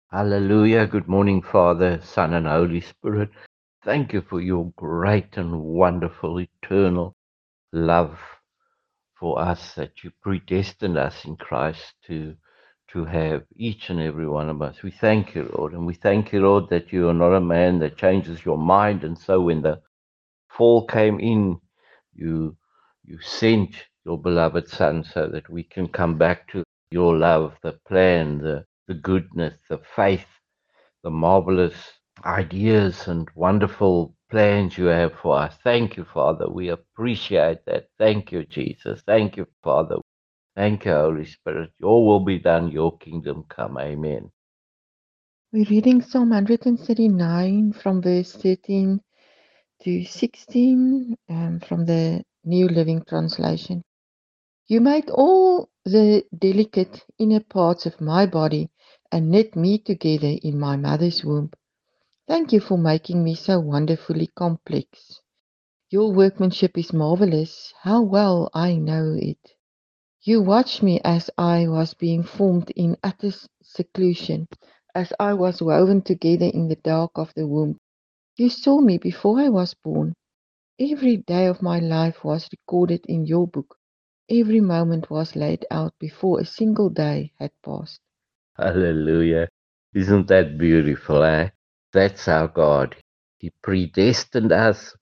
Hallelujah. Good morning, Father, Son, and Holy Spirit. Thank you for your great and wonderful eternal love for us that you predestined us in Christ to have each and every one of us. We thank you, Lord, and we thank you, Lord, that you are not a man that changes your mind. And so when the fall came in, you you sent your beloved Son so that we can come back to your love, the plan, the goodness, the faith, the marvelous ideas and wonderful plans you have for us. Thank you, Father. We appreciate that. Thank you, Jesus. Thank you, Father. Thank you, Holy Spirit. Your will be done, your kingdom come. Amen. We're reading Psalm 139 from verse 13 to 16 from the New Living Translation. You made all the delicate inner parts of my body and knit me together in my mother's womb. Thank you for making me so wonderfully complex. Your workmanship is marvelous. How well I know it. You watched me as I was being formed in utter seclusion, as I was woven together in the dark of the womb. You saw me before I was born. Every day of my life was recorded in your book. Every moment was laid out before a single day had passed. Hallelujah. Isn't that beautiful, eh? That's our God. He predestined us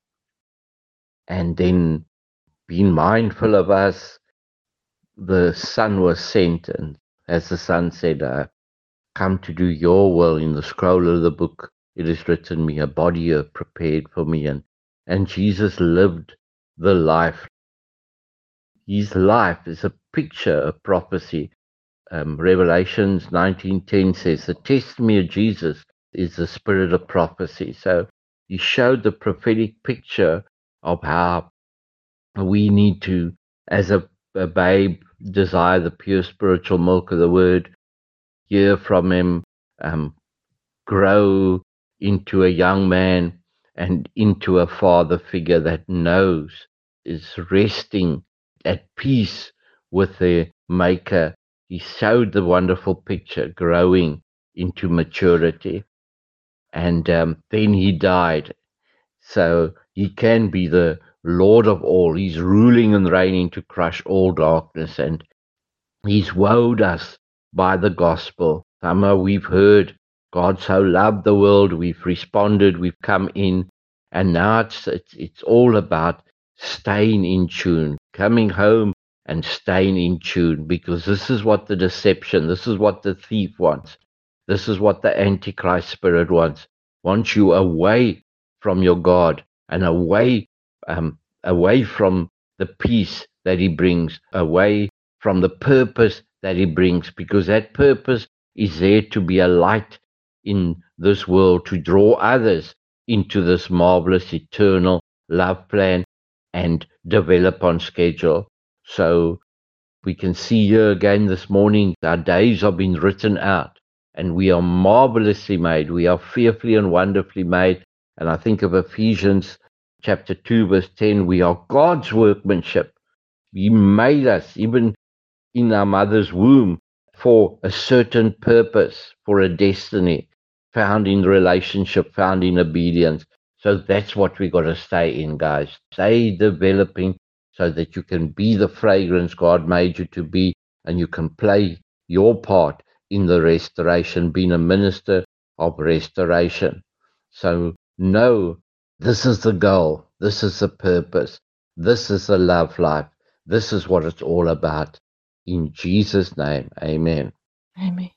and then being mindful of us, the Son was sent. And as the Son said, come to do your will. In the scroll of the book, it is written, me a body you have prepared for me. And Jesus lived the life. His life is a picture, a prophecy. Revelations 19:10 says, the testimony of Jesus is the spirit of prophecy. So he showed the prophetic picture of how we need to, as a babe, desire the pure spiritual milk of the word, hear from him, um, grow into a young man and into a father figure that knows, is resting at peace with the Maker. He showed the wonderful picture growing into maturity. And then he died. So he can be the Lord of all. He's ruling and reigning to crush all darkness. And he's wowed us by the gospel. Somehow we've heard God so loved the world, we've responded, we've come in, and now it's all about staying in tune, coming home and staying in tune, because this is what the deception, this is what the thief wants, this is what the Antichrist spirit wants you away from your God and away from the peace that He brings, away from the purpose that He brings, because that purpose is there to be a light in this world, to draw others into this marvelous eternal love plan and develop on schedule. So we can see here again this morning, our days are being written out and we are marvelously made. We are fearfully and wonderfully made. And I think of Ephesians chapter 2, verse 10, we are God's workmanship. He made us even in our mother's womb for a certain purpose, for a destiny found in relationship, found in obedience. So that's what we got to stay in, guys. Stay developing so that you can be the fragrance God made you to be and you can play your part in the restoration, being a minister of restoration. So, no, this is the goal. This is the purpose. This is the love life. This is what it's all about. In Jesus' name, amen. Amen.